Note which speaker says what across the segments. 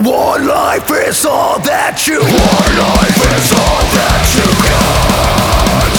Speaker 1: One life is all that you want. One life is all that you got.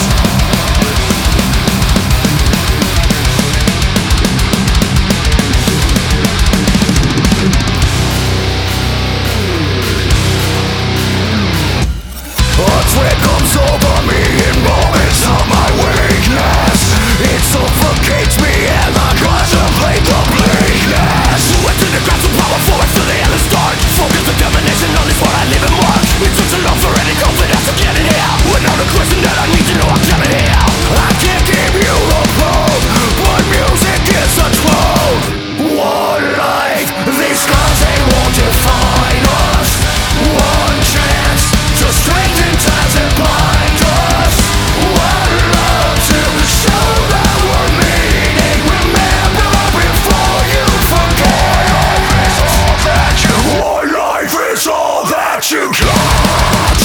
Speaker 1: A threat comes over me in moments of my weakness. It suffocates me and I contemplate the bleakness. Went to the ground so powerful to the endless dark. Focus determination on this what I live and work. It took so long for any confidence to get in here. Without a question that I need to know I'm coming here. I can't give you the proof, but music is the truth. One life, these scars they won't define us. One chance to strengthen ties that bind us. One love to show that we're meaning. Remember before you forget. One life is all that you got.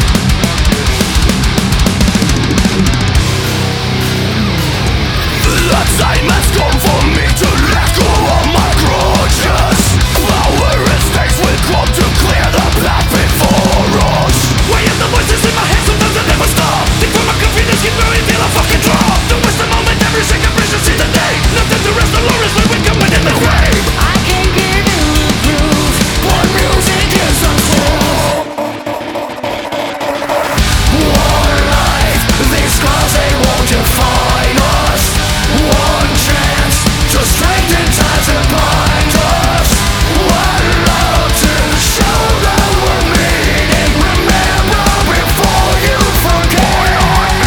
Speaker 1: The time has come for me to let go of my grudges. Power and stakes will come to clear the path before us. Weighing the voices in my head, sometimes I never stop. Think for my confidence, keep moving till I fucking drop. Don't waste a moment, every second precious see the day. Nothing to rest alone is when we come within the grave. I can't give you the proof, but music is the truth. One life, these scars they won't define us. One chance to strengthen ties that bind us. One love to show that we're meaning. Remember before you forget.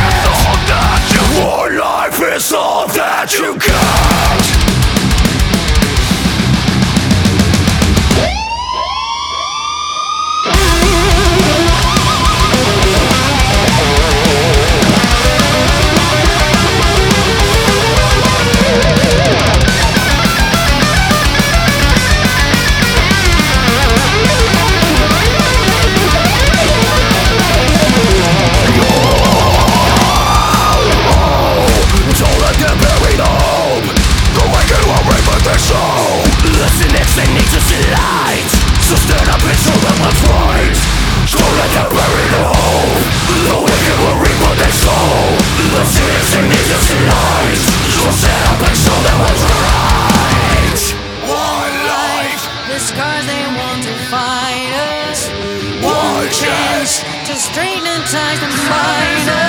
Speaker 1: One life is all that you got. Don't let them bury the hope. Go make it one way but their soul. Listen if they need to see light. So stand up and show them what's right. Don't let them bury the hope. The wicked will reap what they sow. Listen if they need to see light. So stand up and show them what's right. One life.
Speaker 2: The scars they want to fight us. One chance to straighten ties and bind us.